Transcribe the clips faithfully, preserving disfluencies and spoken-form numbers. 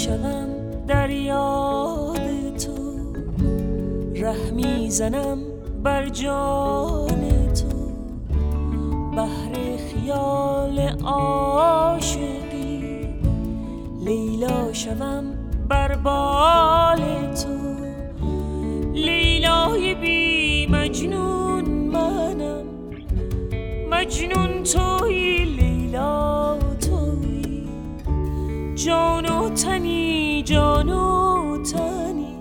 شوم در یاد تو، ره میزنم بر جان تو، بحر خیال عاشقی، لیلا شوم بر بال تو، لیلای بی مجنون منم، مجنون تویی لیلا تویی، جان و تنی جان و تنی،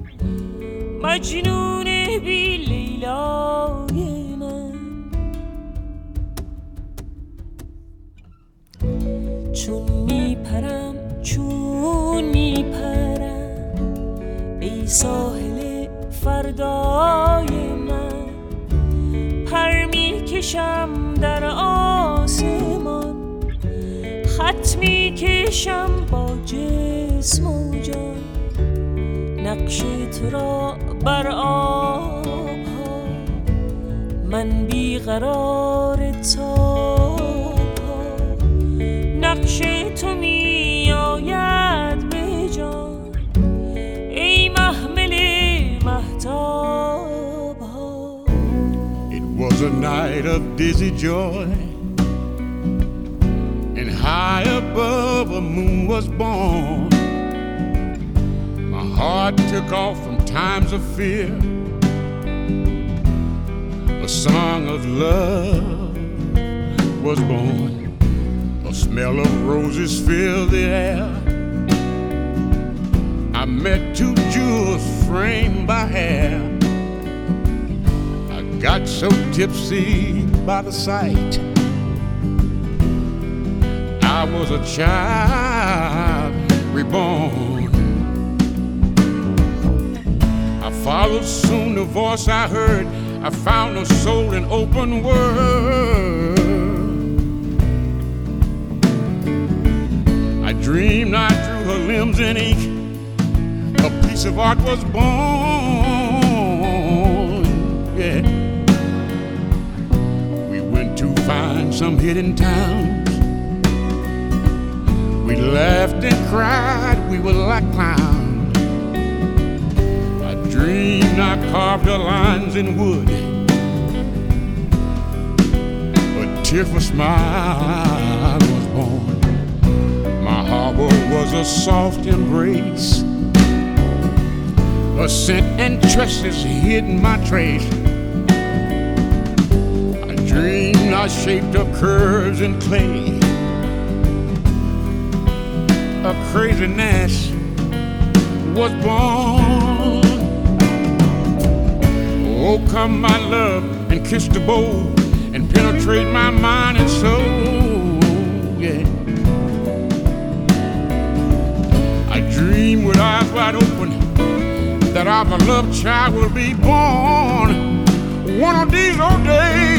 مجنون بی لیلای من. چون میپرم چون میپرم ای ساحل فردای من، پر میکشم در آسمان، خط میکشم با جسم و جان، نقش تو را بر آبها، من بیقرار تاب ها، نقش تو می آید به جان ای محمل مهتاب ها. It was a night of dizzy joy, and high above a moon was born. My heart took off from times of fear, a song of love was born. A smell of roses filled the air. I met two jewels framed by hair. I got so tipsy by the sight, I was a child reborn. I followed soon the voice I heard. I found a soul in open world. I dreamed I drew her limbs in ink. A piece of art was born. Yeah. We went to find some hidden towns. We laughed and cried. We were like clowns. I dreamed I carved her lines in wood. A tearful smile was born. My harbor was a soft embrace. A scent and tresses hid my trace. I dreamed I shaped up curves in clay. A craziness was born. Oh, come my love and kiss the bowl and penetrate my mind and soul. Yeah. I dream with eyes wide open that our beloved child will be born one of these old days.